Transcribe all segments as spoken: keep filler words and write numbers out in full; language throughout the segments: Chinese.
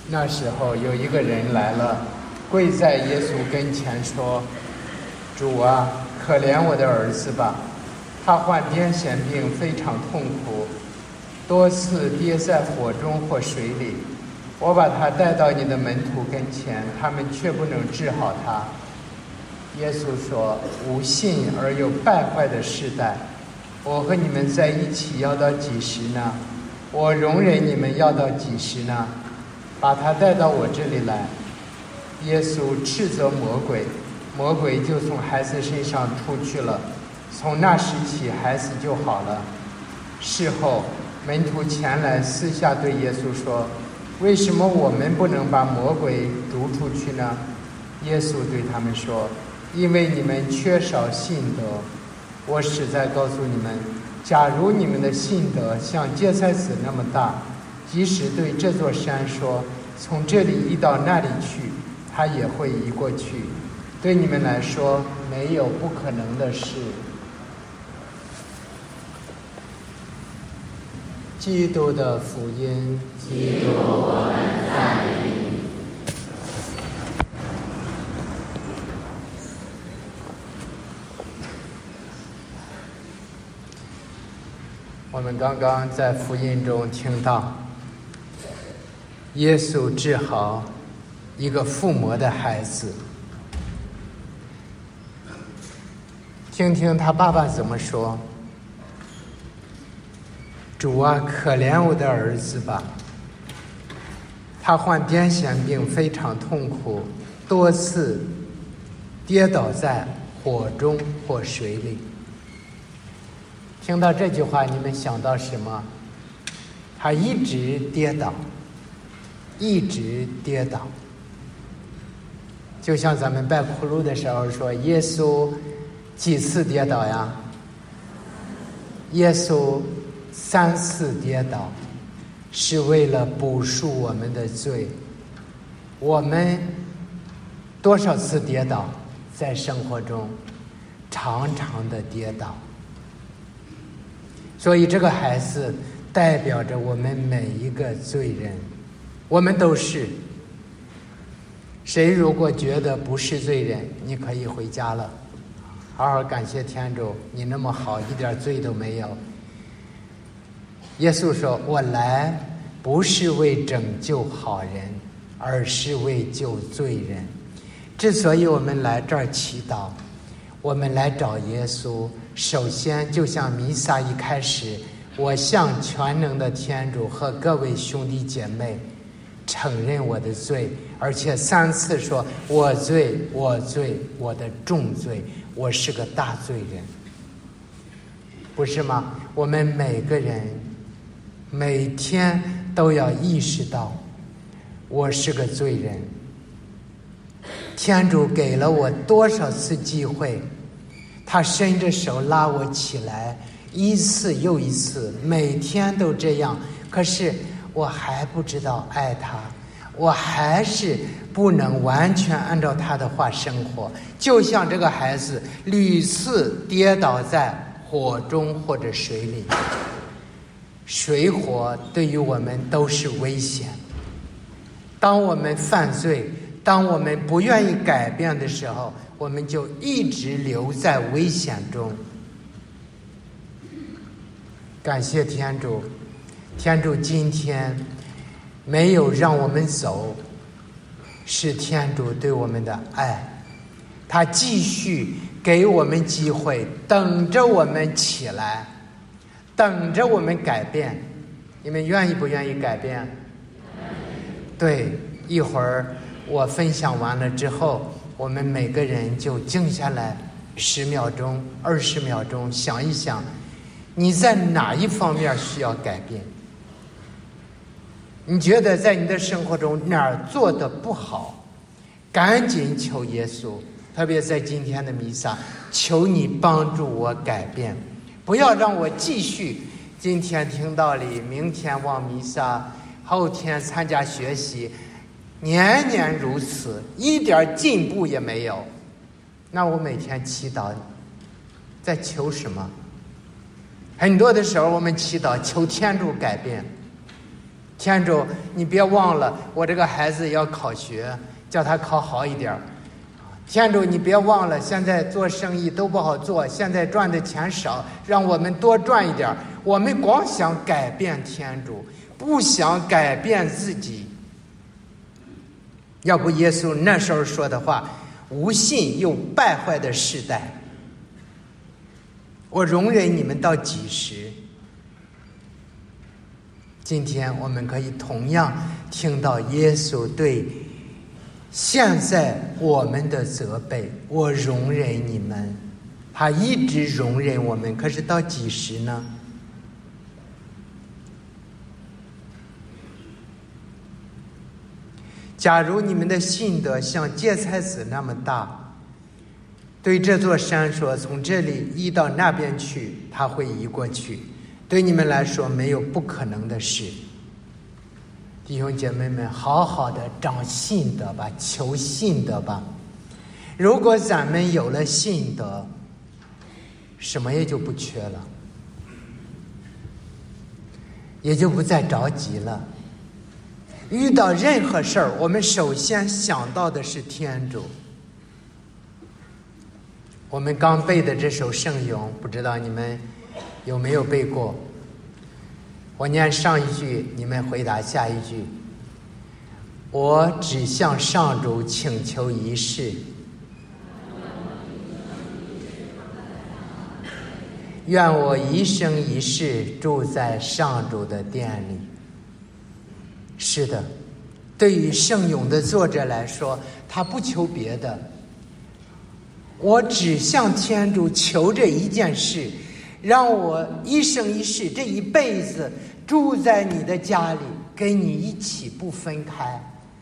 那时候有一个人来了，跪在耶稣跟前说：主啊，可怜我的儿子吧，他患癫痫病，非常痛苦，多次跌在火中或水里。我把他带到你的门徒跟前，他们却不能治好他。耶稣说：无信而又败坏的世代，我和你们在一起要到几时呢？我容忍你们要到几时呢？把他带到我这里来。耶稣斥责魔鬼，魔鬼就从孩子身上出去了。从那时起，孩子就好了。事后，门徒前来私下对耶稣说：为什么我们不能把魔鬼逐出去呢？耶稣对他们说：因为你们缺少信德。我实在告诉你们，假如你们的信德像芥菜籽那么大，即使对这座山说从这里移到那里去，它也会移过去。对你们来说，没有不可能的事。基督的福音。 基督，我们赞美你。 我们刚刚在福音中听到，耶稣治好一个附魔的孩子。听听他爸爸怎么说：主啊，可怜我的儿子吧，他患癫痫病，非常痛苦，多次跌倒在火中或水里。听到这句话，你们想到什么？他一直跌倒，一直跌倒。就像咱们拜苦路的时候说，耶稣几次跌倒呀？耶稣三次跌倒，是为了补赎我们的罪。我们多少次跌倒？在生活中常常的跌倒。所以这个孩子代表着我们每一个罪人，我们都是。谁如果觉得不是罪人，你可以回家了，好好感谢天主，你那么好，一点罪都没有。耶稣说：我来不是为拯救好人，而是为救罪人。之所以我们来这儿祈祷，我们来找耶稣，首先就像弥撒一开始，我向全能的天主和各位兄弟姐妹承认我的罪，而且三次说我罪我罪，我的重罪，我是个大罪人，不是吗？我们每个人每天都要意识到我是个罪人。天主给了我多少次机会，他伸着手拉我起来，一次又一次，每天都这样，可是我还不知道爱他，我还是不能完全按照他的话生活。就像这个孩子屡次跌倒在火中或者水里，水火对于我们都是危险。当我们犯罪，当我们不愿意改变的时候，我们就一直留在危险中。感谢天主，天主今天没有让我们走，是天主对我们的爱，他继续给我们机会，等着我们起来，等着我们改变。你们愿意不愿意改变？对，一会儿我分享完了之后，我们每个人就静下来十秒钟、二十秒钟，想一想你在哪一方面需要改变。你觉得在你的生活中哪儿做得不好，赶紧求耶稣，特别在今天的弥撒，求你帮助我改变，不要让我继续今天听道理，明天望弥撒，后天参加学习，年年如此，一点进步也没有。那我每天祈祷在求什么？很多的时候我们祈祷求天主改变， 天主，你别忘了我这个孩子要考学，叫他考好一点。天主，你别忘了现在做生意都不好做，现在赚的钱少，让我们多赚一点。我们光想改变天主，不想改变自己。要不耶稣那时候说的话，无信又败坏的世代，我容忍你们到几时？今天我们可以同样听到耶稣对现在我们的责备，我容忍你们，他一直容忍我们，可是到几时呢？假如你们的信德像芥菜籽那么大，对这座山说从这里移到那边去，它会移过去，对你们来说没有不可能的事。弟兄姐妹们，好好的长信德吧，求信德吧。如果咱们有了信德，什么也就不缺了，也就不再着急了。遇到任何事儿，我们首先想到的是天主。我们刚背的这首圣咏，不知道你们有没有背过？我念上一句，你们回答下一句。我只向上主请求一事，愿我一生一世住在上主的殿里。是的，对于圣咏的作者来说，他不求别的，我只向天主求这一件事，让我一生一世这一辈子住在你的家里，跟你一起不分开。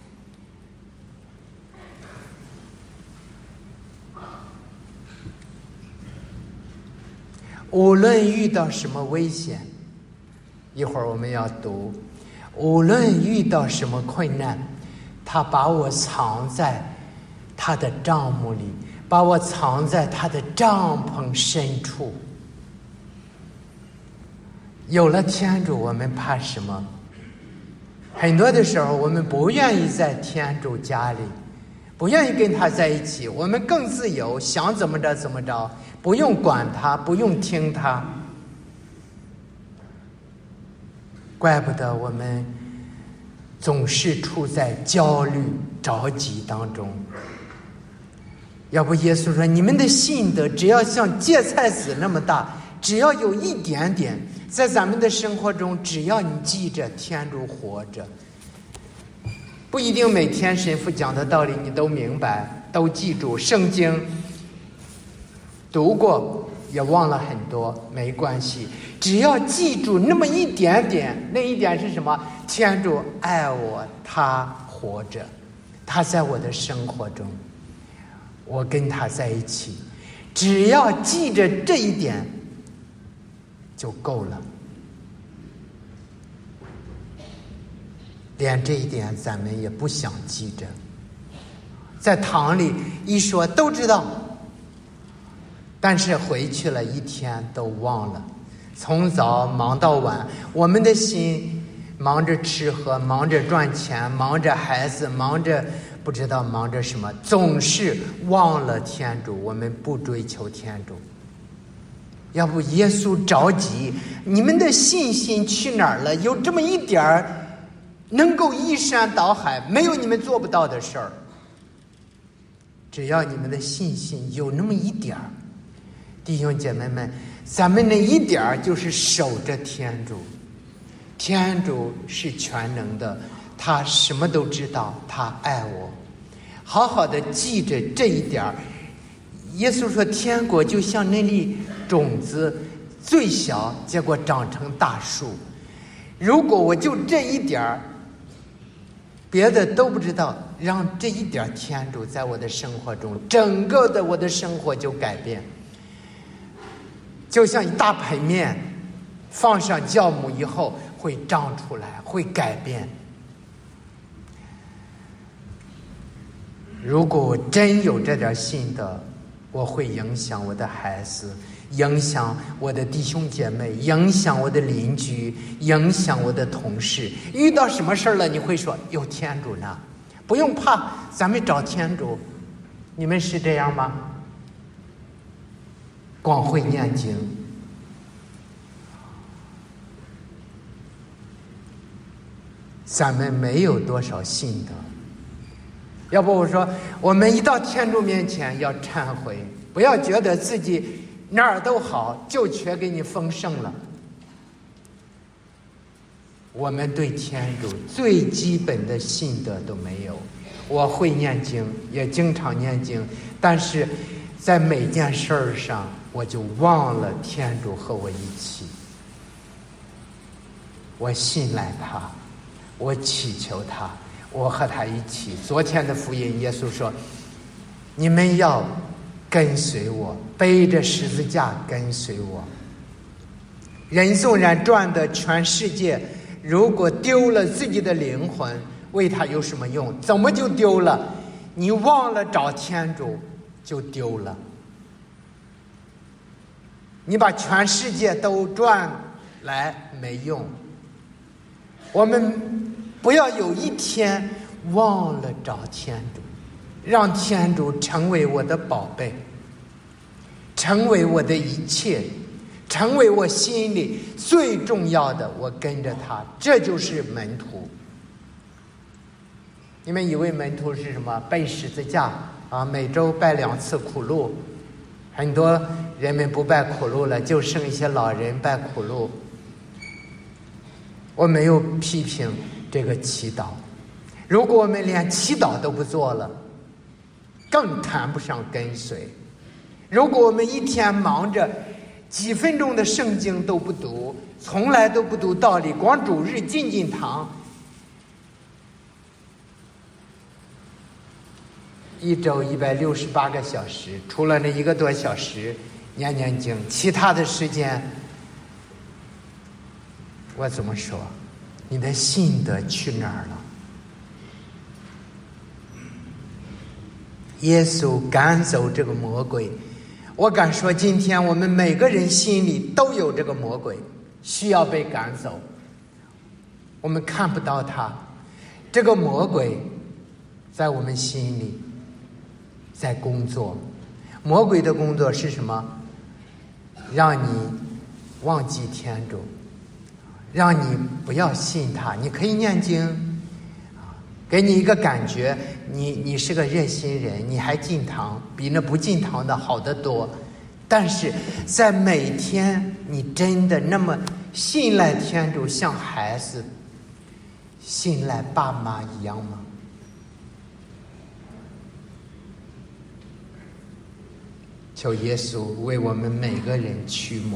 无论遇到什么危险，一会儿我们要读，无论遇到什么困难，他把我藏在他的帐幕里，把我藏在他的帐篷深处。有了天主，我们怕什么？很多的时候我们不愿意在天主家里，不愿意跟他在一起，我们更自由，想怎么着怎么着，不用管他，不用听他。怪不得我们总是处在焦虑着急当中。要不耶稣说，你们的信德只要像芥菜籽那么大，只要有一点点，在咱们的生活中，只要你记着天主活着，不一定每天神父讲的道理你都明白都记住，圣经读过也忘了很多，没关系，只要记住那么一点点。那一点是什么？天主爱我，他活着，他在我的生活中，我跟他在一起，只要记着这一点就够了。连这一点咱们也不想记着，在堂里一说都知道，但是回去了一天都忘了，从早忙到晚，我们的心忙着吃喝，忙着赚钱，忙着孩子，忙着不知道忙着什么，总是忘了天主，我们不追求天主。要不耶稣着急，你们的信心去哪儿了？有这么一点儿能够依山倒海，没有你们做不到的事儿。只要你们的信心有那么一点儿，弟兄姐妹们，咱们那一点儿就是守着天主。天主是全能的，他什么都知道，他爱我。好好的记着这一点儿。耶稣说，天国就像那粒种子，最小，结果长成大树。如果我就这一点儿，别的都不知道，让这一点天主在我的生活中，整个的我的生活就改变。就像一大盆面，放上酵母以后会长出来，会改变。如果我真有这点信德，我会影响我的孩子， 影响我的弟兄姐妹，影响我的邻居，影响我的同事。遇到什么事儿了，你会说有天主呢，不用怕，咱们找天主。你们是这样吗？光会念经，咱们没有多少信德。要不我说，我们一到天主面前要忏悔，不要觉得自己哪儿都好，就缺给你丰盛了。我们对天主最基本的信德都没有。我会念经，也经常念经，但是在每件事儿上，我就忘了天主和我一起。我信赖他，我祈求他，我和他一起。昨天的福音，耶稣说：“你们要跟随我，背着十字架跟随我。人纵然赚得全世界，如果丢了自己的灵魂，为他有什么用？怎么就丢了？你忘了找天主，就丢了。你把全世界都赚来没用。我们不要有一天忘了找天主，让天主成为我的宝贝，成为我的一切，成为我心里最重要的。我跟着他，这就是门徒。你们以为门徒是什么？背十字架啊，每周拜两次苦路。很多人们不拜苦路了，就剩一些老人拜苦路。我没有批评这个祈祷，如果我们连祈祷都不做了，更谈不上跟随。如果我们一天忙着几分钟的圣经都不读，从来都不读道理，光主日进进堂，一周一百六十八个小时，除了那一个多小时念念经，其他的时间，我怎么说？你的信德去哪儿了？耶稣赶走这个魔鬼，我敢说，今天我们每个人心里都有这个魔鬼，需要被赶走。我们看不到他，这个魔鬼在我们心里在工作。魔鬼的工作是什么？让你忘记天主，让你不要信他。你可以念经，给你一个感觉，你你是个热心人，你还进堂，比那不进堂的好得多。但是在每天，你真的那么信赖天主，像孩子信赖爸妈一样吗？求耶稣为我们每个人驱魔，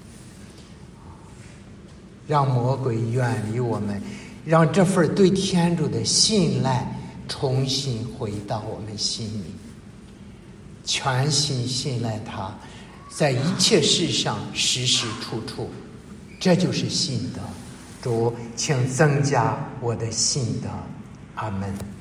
让魔鬼远离我们，让这份对天主的信赖重新回到我们心里，全心信赖他，在一切事上时时处处，这就是信德。主，请增加我的信德。阿们。